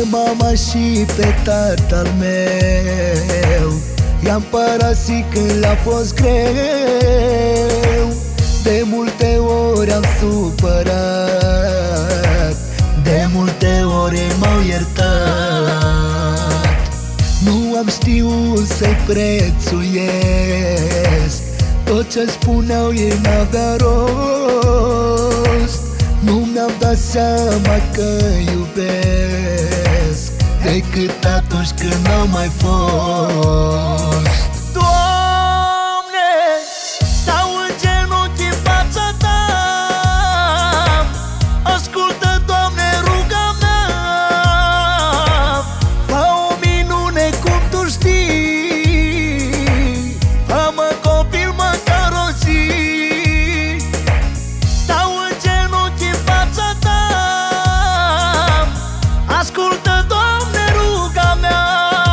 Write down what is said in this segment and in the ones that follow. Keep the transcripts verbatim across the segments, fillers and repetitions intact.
mama și pe tatăl meu i-am părăsit când le-a fost greu. De multe ori am supărat, de multe ori m-au iertat. Nu am știut să-i prețuiesc, tot ce spuneau ei n-avea rost. Nu mi-am dat seama că iubesc decât atunci când n-am mai fost. Doamne, stau în genunchi în fața Ta, ascultă, Doamne, ruga mea. Fă o minune cum Tu știi, fă-mă copil măcar o zi. Stau în genunchi în fața Ta, ascultă, Doamne, ruga mea.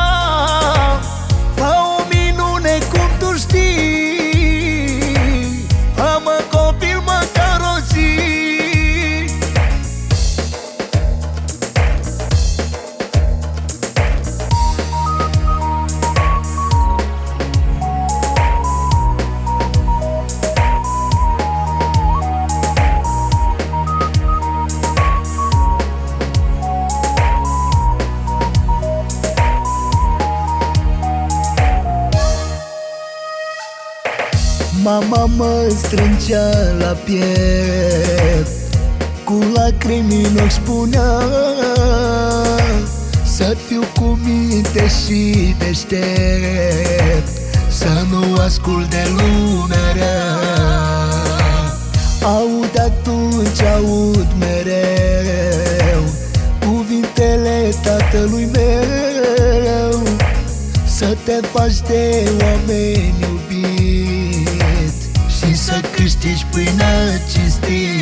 Fă o minune cum Tu știi, fă-mă copil măcar o zi. Mama mă strângea la piept, cu lacrimi în ochi spunea să fiu cu minte și deștept, să nu ascult de lumea rea. Aud atunci, aud mereu cuvintele tatălui meu, să te faci de oameni iubit și să câștigi pâinea cinstit.